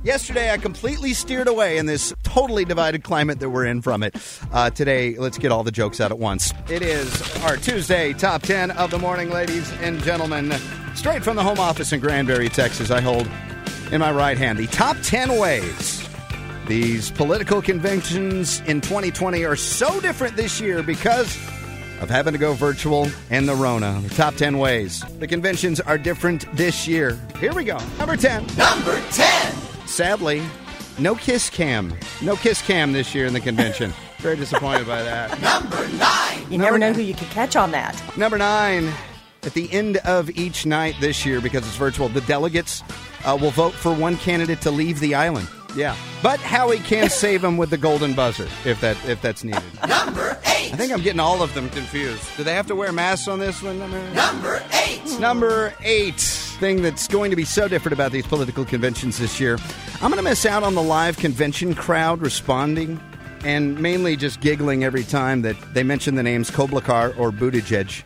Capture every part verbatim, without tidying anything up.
Yesterday, I completely steered away in this totally divided climate that we're in from it. Uh, today, let's get all the jokes out at once. It is our Tuesday Top ten of the morning, ladies and gentlemen. Straight from the home office in Granbury, Texas, I hold in my right hand the top ten ways these political conventions in twenty twenty are so different this year because of having to go virtual and the Rona. The top ten ways the conventions are different this year. Here we go. Number ten. Number ten. Sadly, no kiss cam. No kiss cam this year in the convention. Very disappointed by that. Number nine. You never know who you could catch on that. Number nine. At the end of each night this year, because it's virtual, the delegates uh, will vote for one candidate to leave the island. Yeah. But Howie can save them with the golden buzzer, if that if that's needed. Number eight. I think I'm getting all of them confused. Do they have to wear masks on this one? Number eight. Number eight. Thing that's going to be so different about these political conventions this year. I'm going to miss out on the live convention crowd responding and mainly just giggling every time that they mention the names Klobuchar or Buttigieg.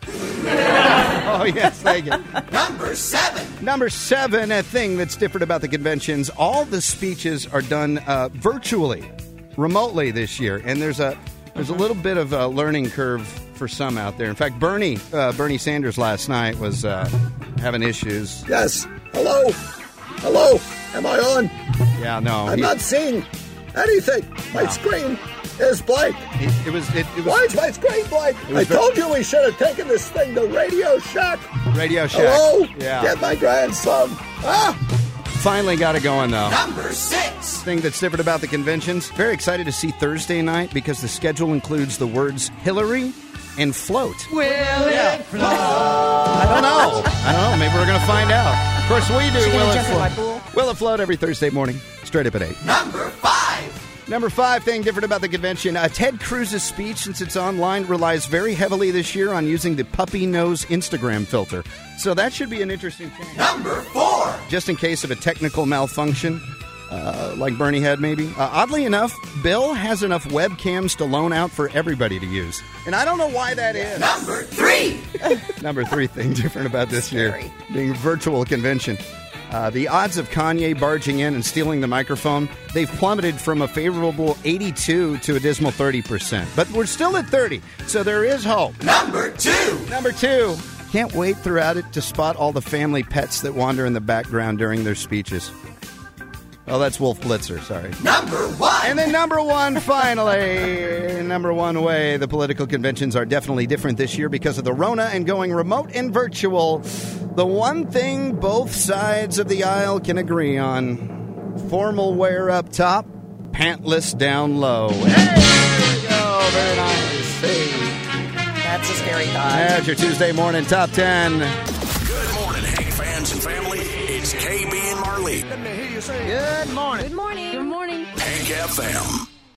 Oh, yes, thank you. Number seven. Number seven, a thing that's different about the conventions. All the speeches are done uh, virtually, remotely this year. And there's a there's a little bit of a learning curve for some out there. In fact, Bernie uh, Bernie Sanders last night was uh, having issues. Yes. Hello? Hello? Am I on? Yeah, no. I'm he, not seeing anything. My no. screen is blank. It, it was. It, it was. Why is my screen blank? I very, told you we should have taken this thing to Radio Shack. Radio Shack. Hello? Yeah. Get my grandson. Ah! Finally got it going, though. Number six. Thing that's different about the conventions. Very excited to see Thursday night because the schedule includes the words Hillary and float. Will yeah. it float? I don't know. I don't know. Maybe we're going to find out. Of course, we do. Will it float? Will it float every Thursday morning, straight up at eight. Number five. Number five thing different about the convention. Uh, Ted Cruz's speech, since it's online, relies very heavily this year on using the puppy nose Instagram filter. So that should be an interesting thing. Number four. Just in case of a technical malfunction, uh, like Bernie had maybe. Uh, oddly enough, Bill has enough webcams to loan out for everybody to use. And I don't know why that is. Number three. Number three thing different about this year, being a virtual convention. Uh, the odds of Kanye barging in and stealing the microphone, they've plummeted from a favorable eighty-two to a dismal thirty percent. But we're still at thirty, so there is hope. Number two. Number two. Can't wait throughout it to spot all the family pets that wander in the background during their speeches. Oh, that's Wolf Blitzer, sorry. Number one. And then number one, finally. Number one way the political conventions are definitely different this year because of the Rona and going remote and virtual. The one thing both sides of the aisle can agree on. Formal wear up top, pantless down low. Hey, there we go. Very nice. Hey. That's a scary thought. That's your Tuesday morning top ten. Good morning, Hank fans and family. It's K B and Marley. Let me hear you say good morning. Good morning. Good morning. Hank F M.